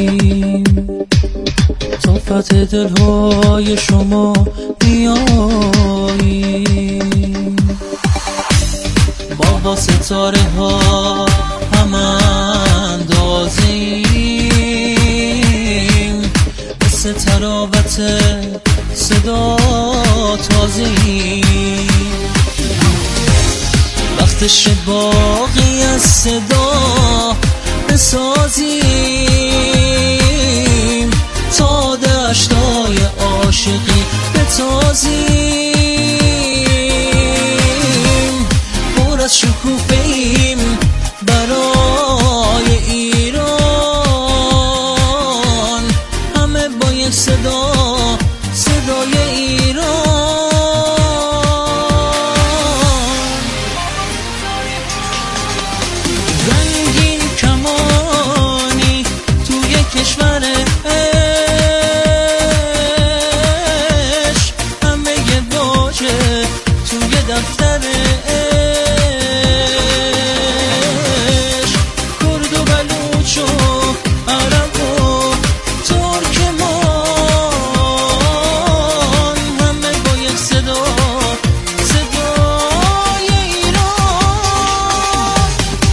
صفت دلهای شما بیاییم، با ستاره ها هم اندازیم، مثل تراوت صدا تازیم، وقتش باقی از صدا بسازیم، تا دشتای عاشقی بتازیم، پر از شکوفه‌ایم برای ایران، همه با یک صدا، صدای ایران. رنگین کمانی توی کشور عشق، همه واژه توی دفتر عشق، کرد و بلوچ و عرب و ترکمان، همه با یک صدا، صدای ایران.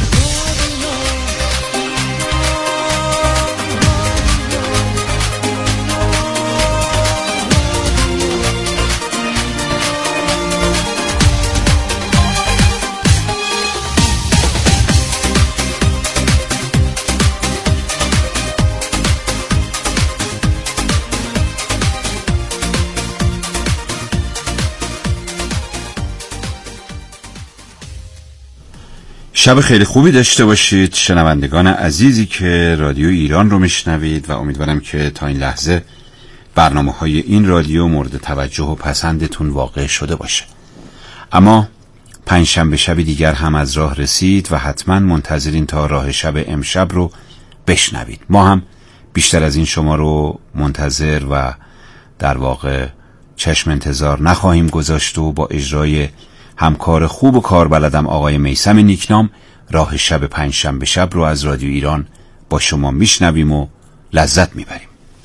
شب خیلی خوبی داشته باشید شنوندگان عزیزی که رادیو ایران رو میشنوید و امیدوارم که تا این لحظه برنامه‌های این رادیو مورد توجه و پسندتون واقع شده باشه. اما پنجشنبه شب دیگر هم از راه رسید و حتما منتظرین تا راه شب امشب رو بشنوید. ما هم بیشتر از این شما رو منتظر و در واقع چشم انتظار نخواهیم گذاشت و با اجرای همکار خوب و کاربلدم آقای میثم نیکنام راه شب پنجشنبه شب رو از رادیو ایران با شما میشنویم و لذت میبریم.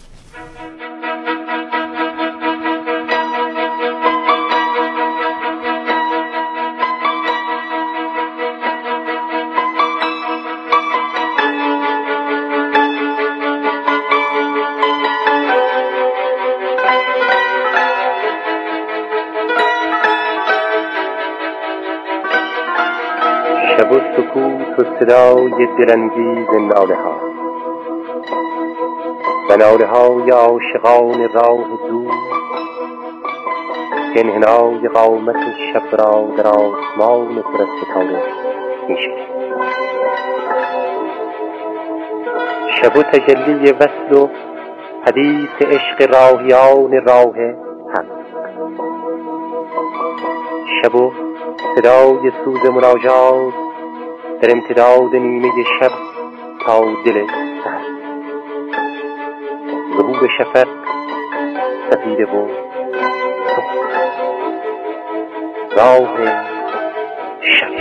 شب و سکوت و صدای دلانگیز ناله ها و ناله های عاشقان راه دور که انحنای قامت شب را در آسمان پر از ستاره می‌شکند. شب و تجلی وصل و حدیث عشق راهیان راه حق، شب و صدای سوز مناجات در امتداد نیمه شب تا دل سحر، ظهور شفق سفیده و راه شب.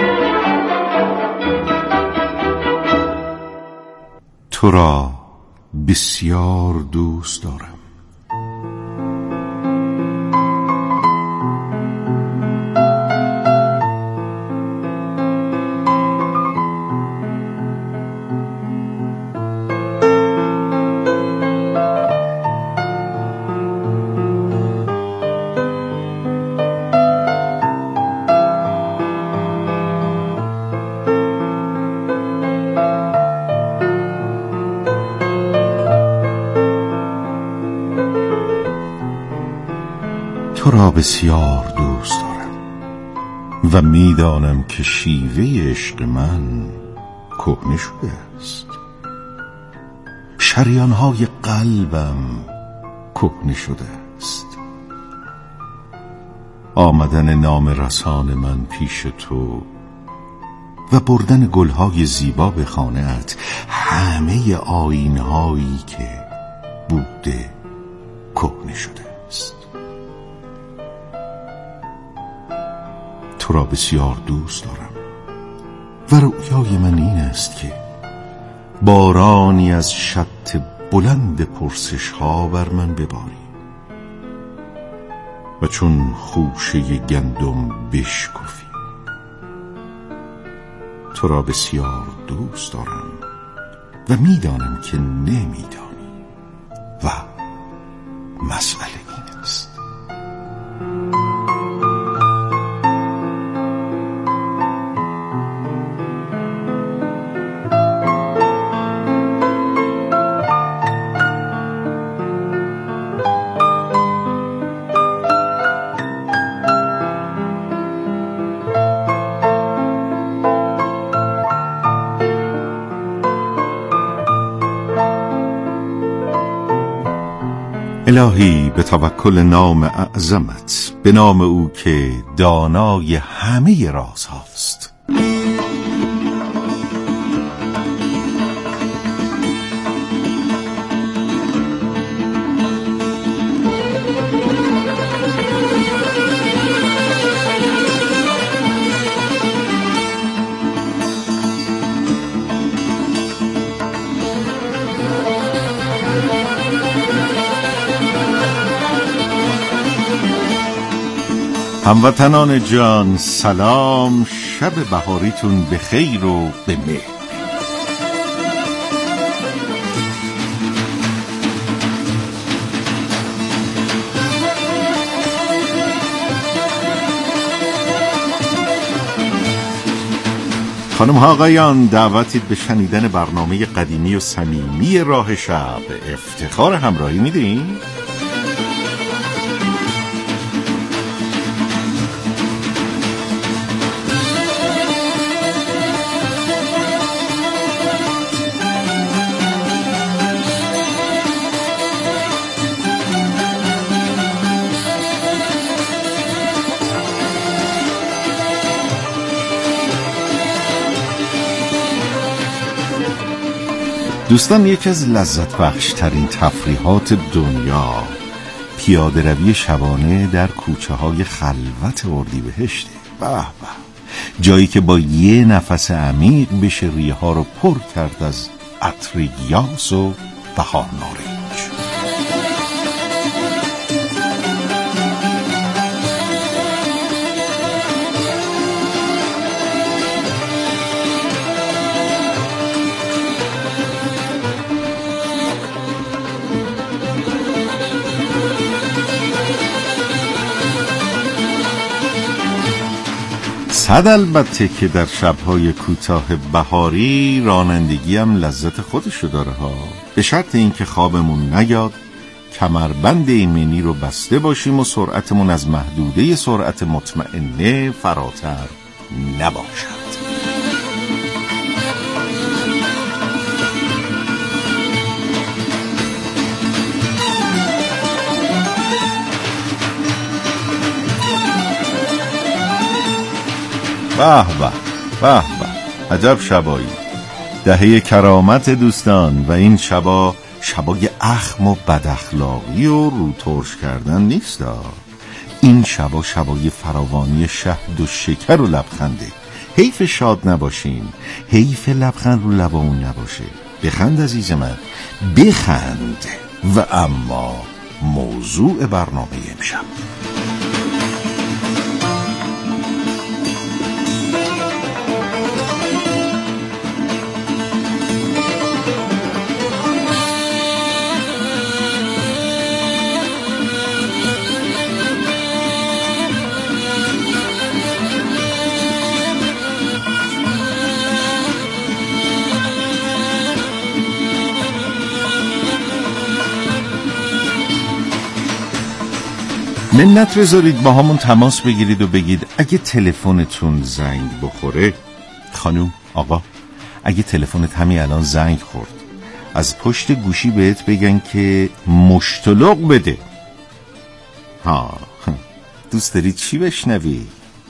تو را بسیار دوست دارم. تو را بسیار دوست دارم و میدانم که شیوه عشق من کهنه شده است. شریانهای قلبم کهنه شده است. آمدن نام رسان من پیش تو و بردن گلهای زیبا به خانه‌ات همه آیین‌هایی که بوده کهنه شده است. تو را بسیار دوست دارم و رویای من این است که بارانی از شط بلند پرسش ها بر من بباری و چون خوشه گندم بشکفی. تو را بسیار دوست دارم و میدانم که نمیدانی و مسئله این است. الهی به توکل نام اعظمت، به نام او که دانای همه راز هاست. هموطنان جان سلام، شب بهاریتون به خیر و به مهر. خانم ها آقایان، دعوتید به شنیدن برنامه قدیمی و صمیمی راه شب. افتخار همراهی میدین؟ دوستان، یکی از لذت بخش ترین تفریحات دنیا پیاده روی شبانه در کوچه های خلوت اردیبهشته. به به، جایی که با یه نفس عمیق بشه ریه ها رو پر کرد از عطر یاس و بهار نارنج. صد البته که در شبهای کوتاه بهاری رانندگی هم لذت خودشو داره ها، به شرط اینکه خوابمون نیاد، کمربند ایمنی رو بسته باشیم و سرعتمون از محدوده سرعت مطمئنه فراتر نباشد. به به به به، عجب شبایی، دهه کرامت دوستان. و این شبای اخم و بداخلاقی و روترش کردن نیست. این شبای فراوانی شهد و شکر و لبخنده. حیف شاد نباشیم، حیف لبخند رو لبامون نباشه. بخند عزیز من، بخند. و اما موضوع برنامه امشب، منت بذارید با همون تماس بگیرید و بگید اگه تلفنتون زنگ بخوره، خانوم، آقا، اگه تلفنت همین الان زنگ خورد، از پشت گوشی بهت بگن که مشتلق بده. ها، دوست داری چی بشنوی؟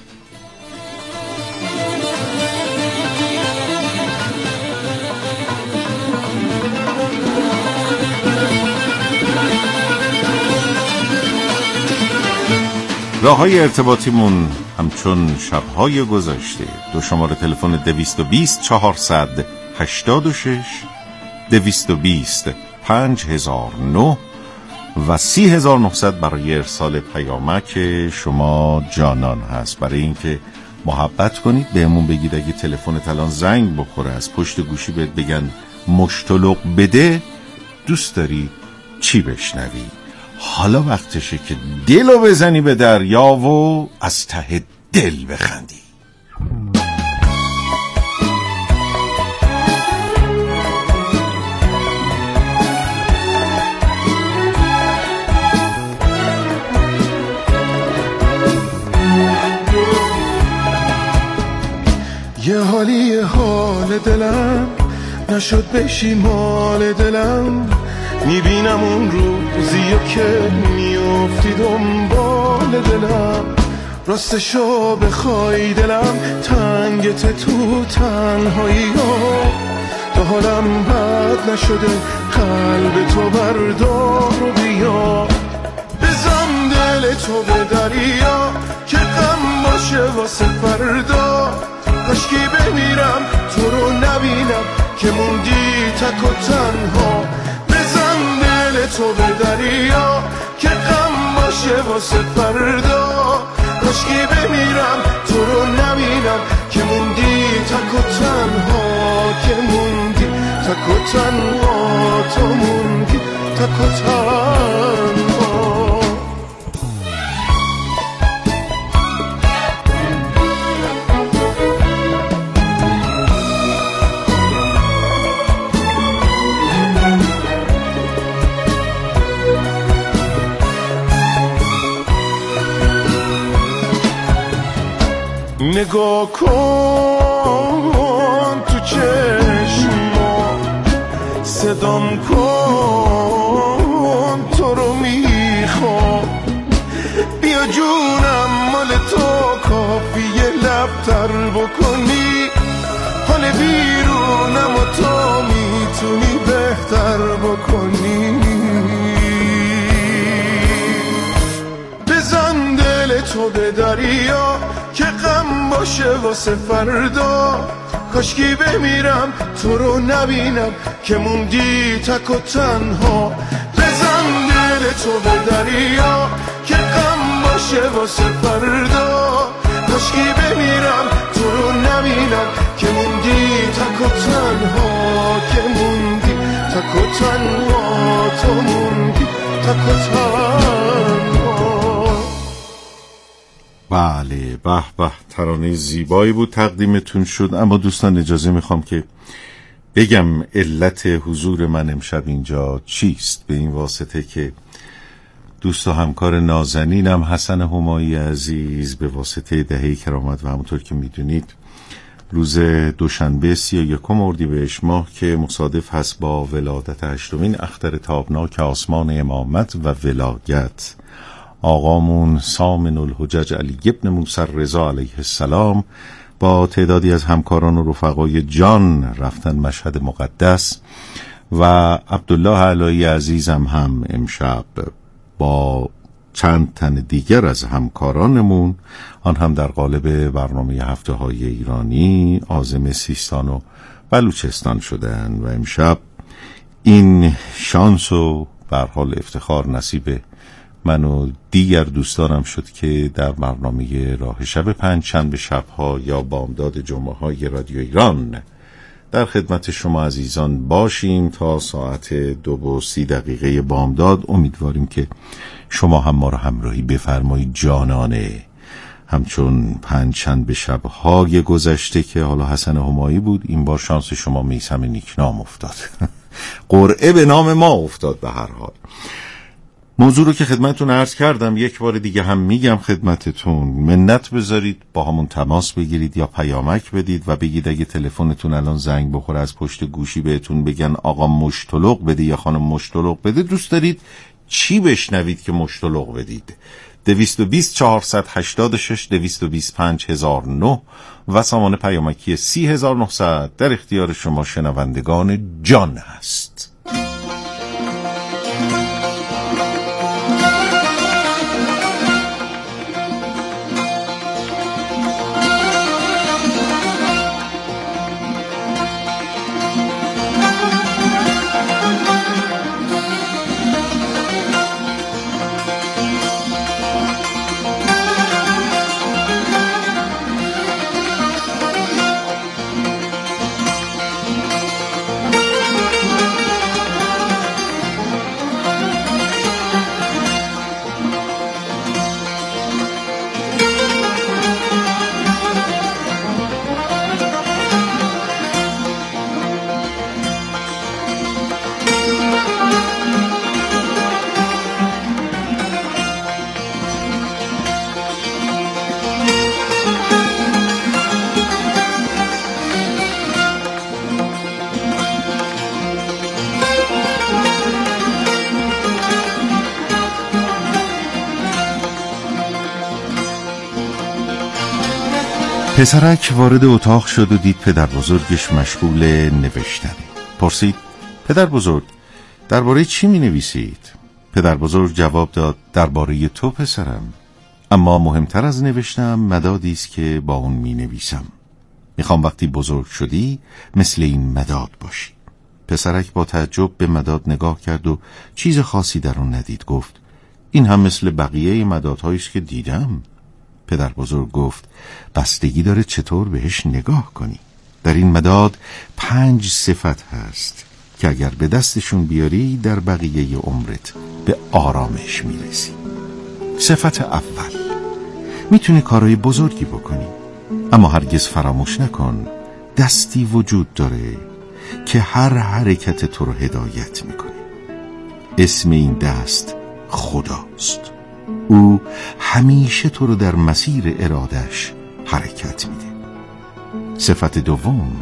راه‌های ارتباطیمون همچون شب‌های گذشته، دو شماره تلفن 220 486 220 5009 و 30900 برای ارسال پیامک شما جانان هست. برای اینکه محبت کنید بهمون بگید اگه تلفنت الان زنگ بخوره، از پشت گوشی بهت بگن مشتلق بده، دوست داری چی بشنوی؟ حالا وقتشه که دلو بزنی به دریا و از ته دل بخندی. یه حال دلم نشد بشی مال دلم، میبینم اون روزیو که میافتی دنبال دلم، راستشو بخوای دلم تنگت تو تنهایی ها، تا حالم بد نشده قلب تو بردار و بیا، بزن دل تو به دریا که غم باشه واسه فردا، کاشکی بمیرم تو رو نبینم که موندی تک و تنها، تو به دریا که غم باشه واسه فردا، کاشکی بمیرم تو رو نبینم که موندی تک و تنها، که موندی تک و تنها، تو موندی تک و تنها. نگاه کن تو چشما، صدام کن تو رو میخوام، بیا جونم مال تو کافیه لبتر بکنی، حال بیرونم و تو میتونی بهتر بکنی، بزن دل تو به دریا که غم باشه واسه فردا، کاشکی بمیرم تو رو نبینم که موندی تک و تنها، بزن دل تو به دریا که غم باشه واسه فردا، کاشکی بمیرم تو رو نبینم که موندی تک و تنها، که موندی تک و تنها، تو موندی تک و تنها. بله، به به، ترانه زیبایی بود تقدیمتون شد. اما دوستان اجازه میخوام که بگم علت حضور من امشب اینجا چیست، به این واسطه که دوست و همکار نازنینم حسن همایی عزیز به واسطه دهه کرامت و همونطور که میدونید روز دوشنبه 31 اردیبهشت ماه که مصادف هست با ولادت 8مین اختر تابناک آسمان امامت و ولایت، آقامون سامن الحجج علی ابن موسی رضا علیه السلام با تعدادی از همکاران و رفقای جان رفتن مشهد مقدس و عبدالله علایی عزیزم هم امشب با چند تن دیگر از همکارانمون، آن هم در قالب برنامه هفته های ایرانی، عازم سیستان و بلوچستان شدن و امشب این شانس و به هر حال افتخار نصیب من و دیگر دوستانم شد که در برنامه راه شب پنجشنبه شبها یا بامداد جمعه های رادیو ایران در خدمت شما عزیزان باشیم تا ساعت 2:30 بامداد. امیدواریم که شما هم ما را همراهی بفرمایید جانانه، همچون پنجشنبه شب‌های گذشته که حالا حسن همایی بود، این بار شانس شما میثم نیکنام افتاد. قرعه به نام ما افتاد. به هر حال موضوع رو که خدمتتون عرض کردم یک بار دیگه هم میگم خدمتتون، منت بذارید با همون تماس بگیرید یا پیامک بدید و بگید اگه تلفنتون الان زنگ بخوره از پشت گوشی بهتون بگن آقا مشتلق بده یا خانم مشتلق بده، دوست دارید چی بشنوید که مشتلق بدید؟ 220 486 225 1009 و سامان پیامکی 30900 در اختیار شما شنوندگان جان هست. پسرک وارد اتاق شد و دید پدر بزرگش مشغول نوشتنه. پرسید پدر بزرگ درباره چی می نویسید؟ پدر بزرگ جواب داد درباره تو پسرم، اما مهمتر از نوشتم مدادی است که با اون می نویسم. میخوام وقتی بزرگ شدی مثل این مداد باشی. پسرک با تعجب به مداد نگاه کرد و چیز خاصی در اون ندید. گفت این هم مثل بقیه مدادهایی است که دیدم. پدر بزرگ گفت بستگی داره چطور بهش نگاه کنی. در این مداد 5 صفت هست که اگر به دستشون بیاری در بقیه عمرت به آرامش میرسی. صفت اول، میتونی کارهای بزرگی بکنی، اما هرگز فراموش نکن دستی وجود داره که هر حرکت تو رو هدایت میکنه. اسم این دست خداست. او همیشه تو رو در مسیر ارادش حرکت میده. صفت دوم،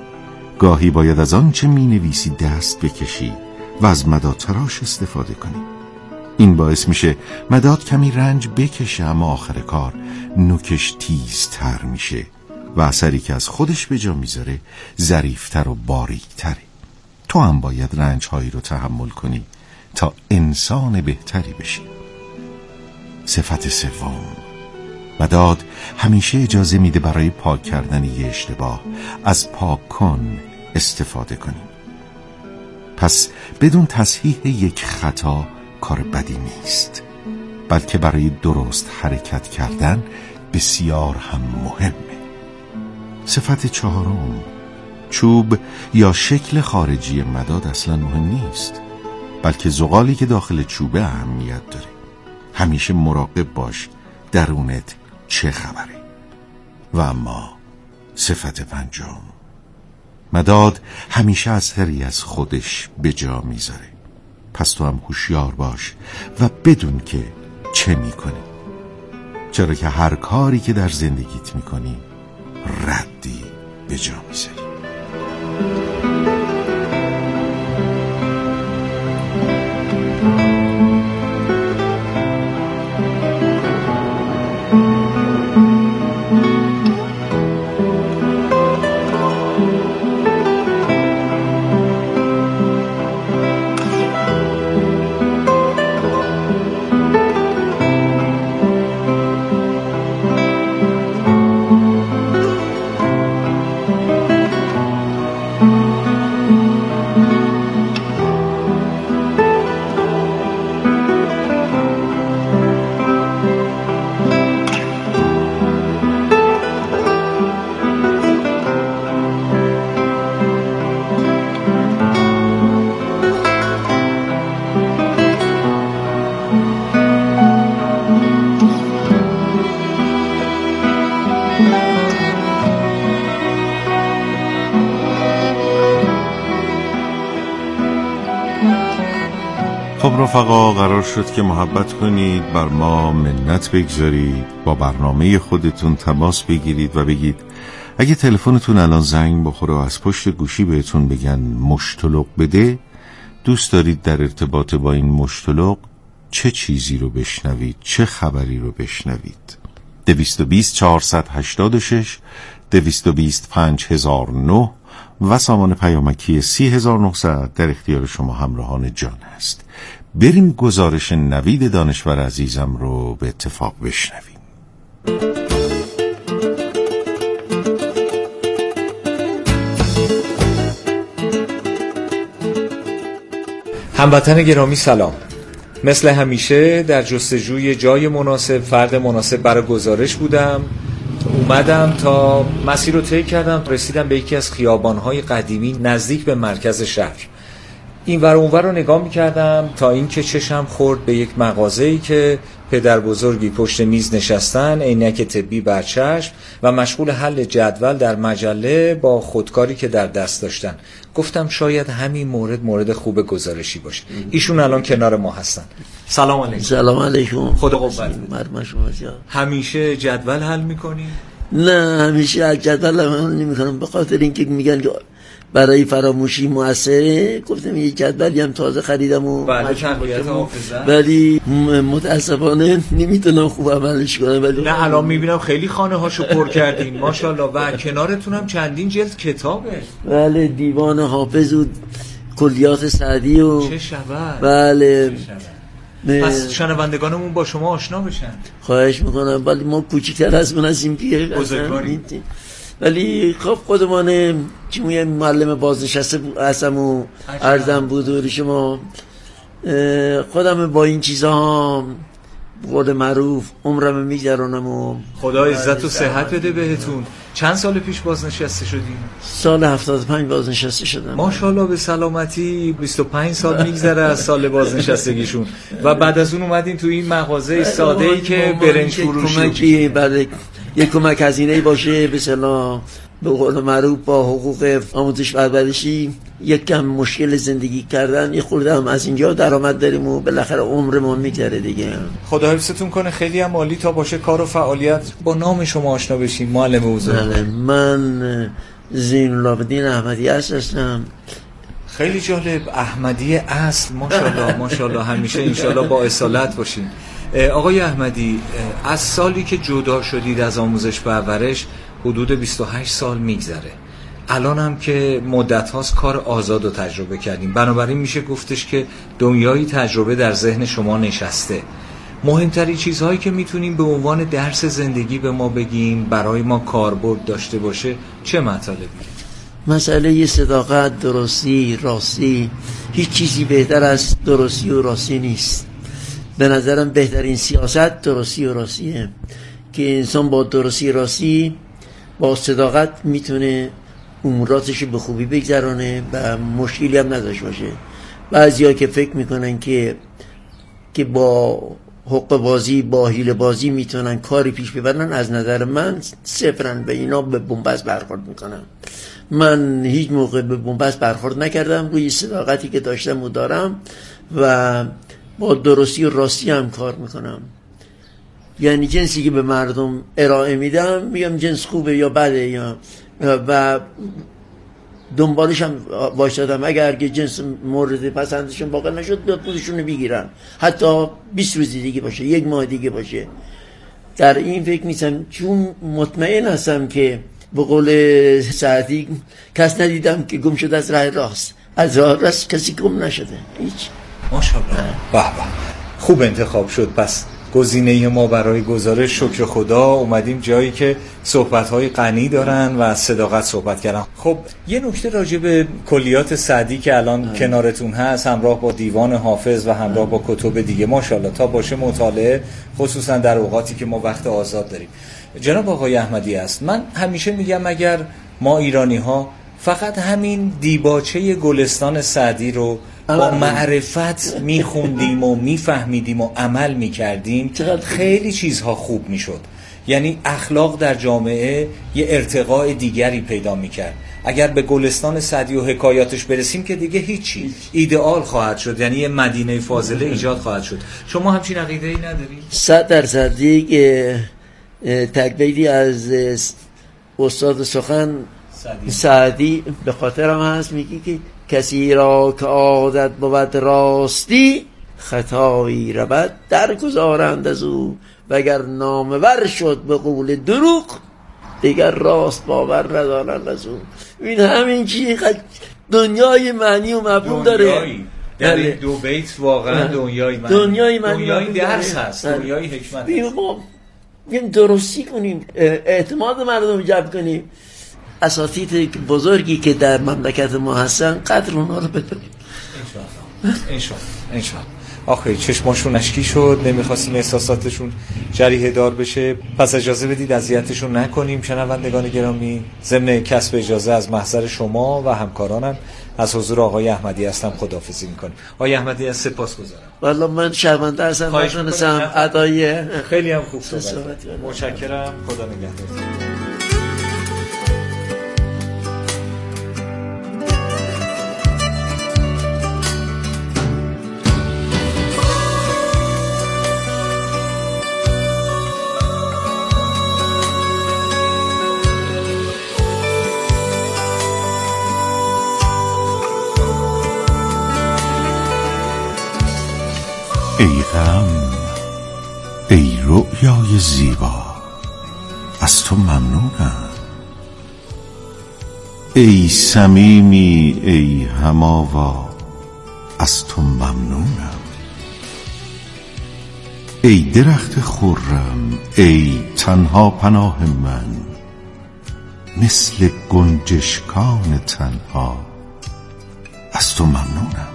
گاهی باید از آنچه می نویسی دست بکشی و از مداد تراش استفاده کنی. این باعث میشه مداد کمی رنج بکشه، اما آخر کار نوکش تیزتر میشه و اثری که از خودش به جا میذاره ظریفتر و باریکتره. تو هم باید رنجهایی رو تحمل کنی تا انسان بهتری بشی. صفت سوم، مداد همیشه اجازه میده برای پاک کردن یه اشتباه از پاک کن استفاده کنیم. پس بدون تصحیح یک خطا کار بدی نیست، بلکه برای درست حرکت کردن بسیار هم مهمه. صفت چهارم، چوب یا شکل خارجی مداد اصلا مهم نیست، بلکه زغالی که داخل چوبه اهمیت داره. همیشه مراقب باش درونت چه خبره. و اما صفت پنجم، مداد همیشه اثری از خودش به جا میذاره. پس تو هم هوشیار باش و بدون که چه میکنی، چرا که هر کاری که در زندگیت میکنی ردی به جا میذاری. خب رفقا، قرار شد که محبت کنید، بر ما منت بگذارید، با برنامه خودتون تماس بگیرید و بگید اگه تلفنتون الان زنگ بخوره و از پشت گوشی بهتون بگن مشتلق بده، دوست دارید در ارتباط با این مشتلق چه چیزی رو بشنوید، چه خبری رو بشنوید؟ 220 486 220 5009 و سامان پیامکی 30900 در اختیار شما همراهان جان است. بریم گزارش نوید دانشور عزیزم رو به اتفاق بشنویم. هموطن گرامی سلام. مثل همیشه در جستجوی جای مناسب، فرد مناسب برای گزارش بودم. اومدم تا مسیر رو طی کردم، رسیدم به یکی از خیابان‌های قدیمی نزدیک به مرکز شهر. این ور اون ور رو نگاه می‌کردم تا اینکه چشم خورد به یک مغازه‌ای که پدر بزرگی پشت میز نشستن، عینک طبی بر چشم و مشغول حل جدول در مجله با خودکاری که در دست داشتن. گفتم شاید همین مورد خوب گزارشی باشه. ایشون الان کنار ما هستن. سلام علیکم. سلام علیکم. خدا قوت. مرحبا شما جان. همیشه جدول حل می‌کنی؟ نه، همیشه از جدول حل نمی‌کنم، به خاطر اینکه میگن که برای فراموشی موثره. گفتم یه جدولی هم تازه خریدم و ولی متاسفانه نمیتونم خوب عملش کنم. ولی نه الان میبینم خیلی خانه هاشو پر کردین ماشاءالله و کنارتون هم چندین جلد کتابه. بله، دیوان حافظ و کلیات سعدی و چه شبه. بله. پس شنوندگانمون با شما آشنا بشن. خواهش میکنم، ولی ما کوچیک‌تر از اون هستیم که بزرگواری. ولی خب خودمانه چی میگم، معلم بازنشسته هستم و عرضم بود شما. خودم با این چیزها قول معروف عمرم میگذرونم و خدا عزت و صحت بده بهتون. چند سال پیش بازنشسته شدین؟ سال 75 بازنشسته شدم. ماشاءالله به سلامتی. 25 سال میگذره از سال بازنشستگیشون و بعد از اون اومدین تو این مغازه ساده‌ای که برنج فروشی بعد یک کمک هزینه‌ای باشه، به اصطلاح به قول معروف با حقوق آموزش پرورشی یک کم مشکل زندگی کردن، یه خورده هم از اینجا درآمد داریم و بالاخره عمرمون میگذره دیگه. خدا حفظتون کنه. خیلی هم عالی. تا باشه کار و فعالیت با نام شما آشنا بشیم معلم بزرگ. بله، من زین‌العابدین احمدی هستم. خیلی جالب. احمدی اصل. ماشاءالله ماشاءالله. همیشه انشالله با اصالت باشین. آقای احمدی، از سالی که جدا شدید از آموزش پرورش حدود 28 سال میگذره. الان هم که مدت هاست کار آزاد رو تجربه کردیم، بنابراین میشه گفتش که دنیای تجربه در ذهن شما نشسته. مهمترین چیزهایی که میتونیم به عنوان درس زندگی به ما بگیم برای ما کاربرد داشته باشه چه مطالبی؟ مسئله صداقت، درستی، راستی. هیچ چیزی بهتر از درستی و راستی نیست. به نظرم بهترین سیاست درستی و راستیه که انسان با درستی راستی با صداقت میتونه اموراتش به خوبی بگذرانه و مشکلی هم نداشته باشه. بعضیا که فکر میکنن که با حق بازی، با حیله بازی میتونن کاری پیش ببرن، از نظر من صفرن. به اینا به بن‌بست برخورد میکنن. من هیچ موقع به بن‌بست برخورد نکردم، روی صداقتی که داشتم و دارم و با درستی و راستی هم کار میکنم. یعنی جنسی که به مردم ارائه میدم میگم جنس خوبه یا بده، یا و دنبالش هم وایسادم. اگر که جنس مورد پسندشون واقع نشد به پولشون بگیرن، حتی 20 روز دیگه باشه، 1 ماه دیگه باشه. در این فکر نیستم، چون مطمئن هستم که به قول سعدی کس ندیدم که گم شده از راه راست. از راه راست کسی گم نشده. هیچ. ماشاءالله. به به. خوب انتخاب شد. پس گزینه ما برای گزارش شکر خدا اومدیم جایی که صحبت‌های غنی دارن و از صداقت صحبت کردن. خب یه نکته راجع به کلیات سعدی که الان کنارتون هست، همراه با دیوان حافظ و همراه با کتب دیگه، ماشاءالله تا باشه مطالعه، خصوصا در اوقاتی که ما وقت آزاد داریم. جناب آقای احمدی است، من همیشه میگم اگر ما ایرانی‌ها فقط همین دیباچه گلستان سعدی رو با معرفت میخوندیم و میفهمیدیم و عمل میکردیم خیلی چیزها خوب میشد. یعنی اخلاق در جامعه یه ارتقاء دیگری پیدا میکرد. اگر به گلستان سعدی و حکایاتش برسیم که دیگه هیچی، ایدئال خواهد شد، یعنی یه مدینه فاضله ایجاد خواهد شد. شما همچین عقیده‌ای ندارید؟ 100% یک تکبیری از استاد سخن سعدی به خاطرم هست، میگی که کسی را که عادت بود راستی، خطایی رود درگذارند از او، وگر نامور شد به قول دروغ، دیگر راست باور ندارند از او. این همین چی دنیای معنی و مفهوم داره. در این دو بیت واقعا دنیای معنی درس هست، دنیای حکمت هست. ما درستی کنیم، اعتماد مردم جلب کنیم، اساتید بزرگی که در مملکت ما هستن قدر اونها رو بدونیم. انشاءالله. آخه چشماشون اشکی شد، نمیخواستیم احساساتشون جریحه دار بشه، پس اجازه بدید اذیتشون نکنیم. شنوندگان گرامی، ضمن کسب اجازه از محضر شما و همکارانم از حضور آقای احمدی هستم خداحافظی میکنیم. آقای احمدی از سپاسگزارم. والله من شرمنده هستم، نتونستم ادای خیلی هم خوب صحبت. متشکرم، خدا نگهدار. ای غم، ای رؤیای زیبا، از تو ممنونم. ای صمیمی، ای هماوا، از تو ممنونم. ای درخت خرم، ای تنها پناه من، مثل گنجشکان تنها، از تو ممنونم.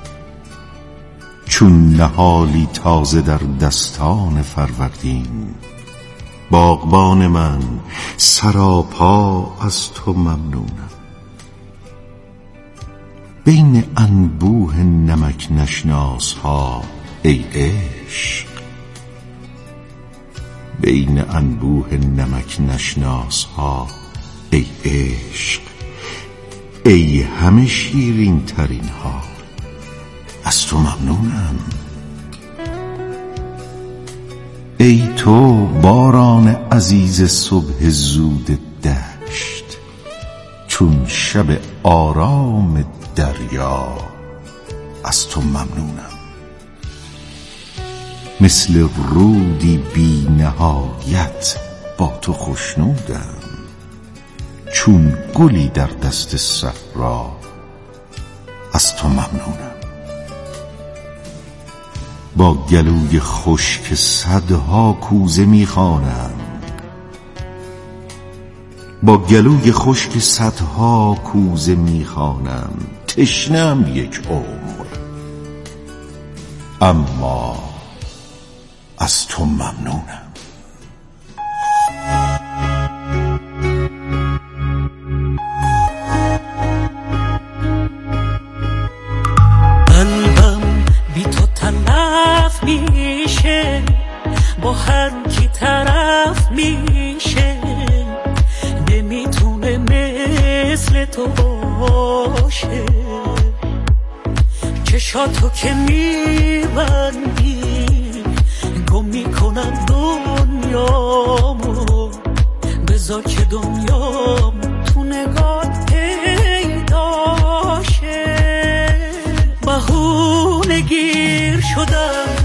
چون نهالی تازه در دستان فروردین، باغبان من سراپا از تو ممنونم. بین انبوه نمک نشناس ها ای عشق، بین انبوه نمک نشناس ها ای عشق، ای همه شیرین ترین ها، از تو ممنونم. ای تو باران عزیز صبح زود دشت، چون شب آرام دریا، از تو ممنونم. مثل رودی بی نهایت با تو خوشنودم، چون گلی در دست صحرا، از تو ممنونم. با گلوی خشک صدها کوزه میخوانم، با گلوی خشک صدها کوزه میخوانم، تشنم یک عمر، اما از تو ممنونم. میشه با هر کی طرف میشه، نمیتونه مثل تو باشه. چشاتو که میبندی گم میکنم دنیامو، بذار که دنیام تو نگاه پیداشه. بهونه گیر شدم